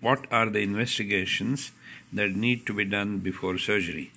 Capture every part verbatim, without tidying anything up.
what are the investigations that need to be done before surgery?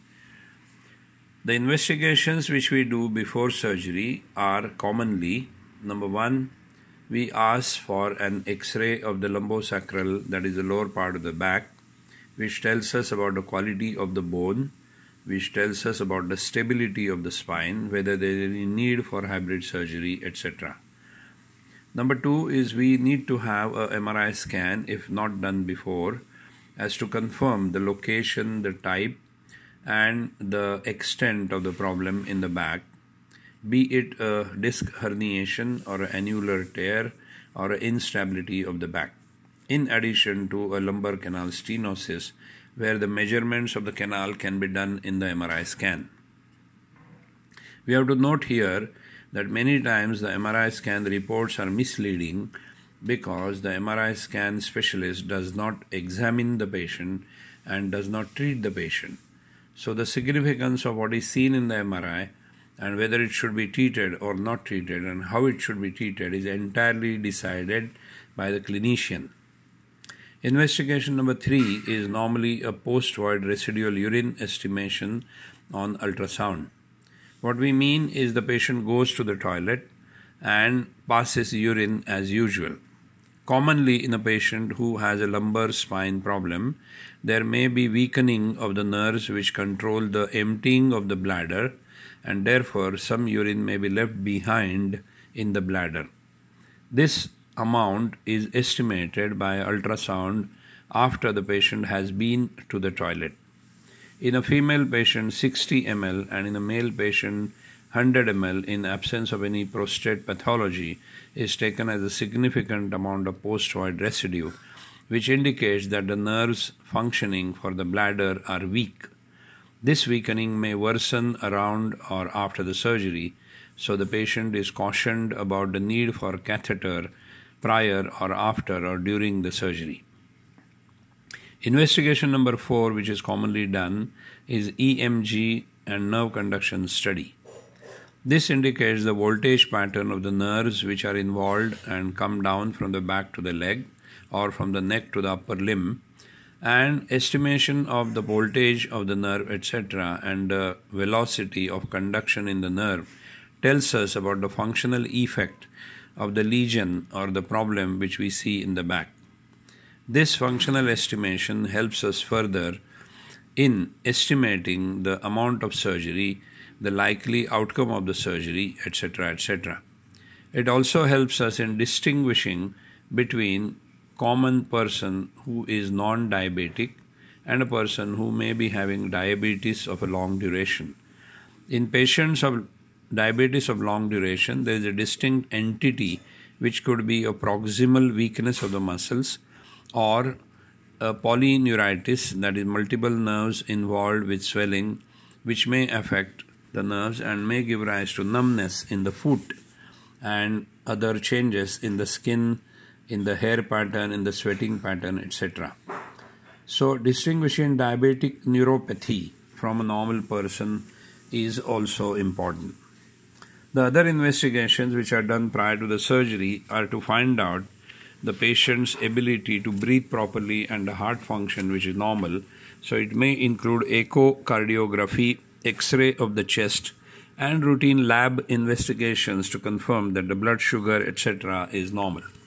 The investigations which we do before surgery are commonly, number one, we ask for an X-ray of the lumbosacral, that is the lower part of the back, which tells us about the quality of the bone, which tells us about the stability of the spine, whether there is any need for hybrid surgery, et cetera. Number two is we need to have a M R I scan, if not done before, as to confirm the location, the type, and the extent of the problem in the back, be it a disc herniation or an annular tear or an instability of the back, in addition to a lumbar canal stenosis, where the measurements of the canal can be done in the M R I scan. We have to note here that many times the M R I scan reports are misleading because the M R I scan specialist does not examine the patient and does not treat the patient. So the significance of what is seen in the M R I and whether it should be treated or not treated and how it should be treated is entirely decided by the clinician. Investigation number three is normally a post-void residual urine estimation on ultrasound. What we mean is the patient goes to the toilet and passes urine as usual. Commonly in a patient who has a lumbar spine problem, there may be weakening of the nerves which control the emptying of the bladder, and therefore some urine may be left behind in the bladder. This amount is estimated by ultrasound after the patient has been to the toilet. In a female patient, sixty milliliters, and in a male patient, one hundred milliliters, in absence of any prostate pathology, is taken as a significant amount of post-void residue, which indicates that the nerves functioning for the bladder are weak. This weakening may worsen around or after the surgery, so the patient is cautioned about the need for catheter prior or after or during the surgery. Investigation number four, which is commonly done, is E M G and nerve conduction study. This indicates the voltage pattern of the nerves which are involved and come down from the back to the leg or from the neck to the upper limb, and estimation of the voltage of the nerve, et cetera, and the velocity of conduction in the nerve tells us about the functional effect of the lesion or the problem which we see in the back. This functional estimation helps us further in estimating the amount of surgery, the likely outcome of the surgery, et cetera, et cetera. It also helps us in distinguishing between common person who is non-diabetic and a person who may be having diabetes of a long duration. In patients of diabetes of long duration, there is a distinct entity which could be a proximal weakness of the muscles or a polyneuritis, that is multiple nerves involved with swelling, which may affect the nerves and may give rise to numbness in the foot and other changes in the skin, in the hair pattern, in the sweating pattern, et cetera. So distinguishing diabetic neuropathy from a normal person is also important. The other investigations which are done prior to the surgery are to find out the patient's ability to breathe properly and the heart function which is normal. So it may include echocardiography, X-ray of the chest, and routine lab investigations to confirm that the blood sugar, et cetera, is normal.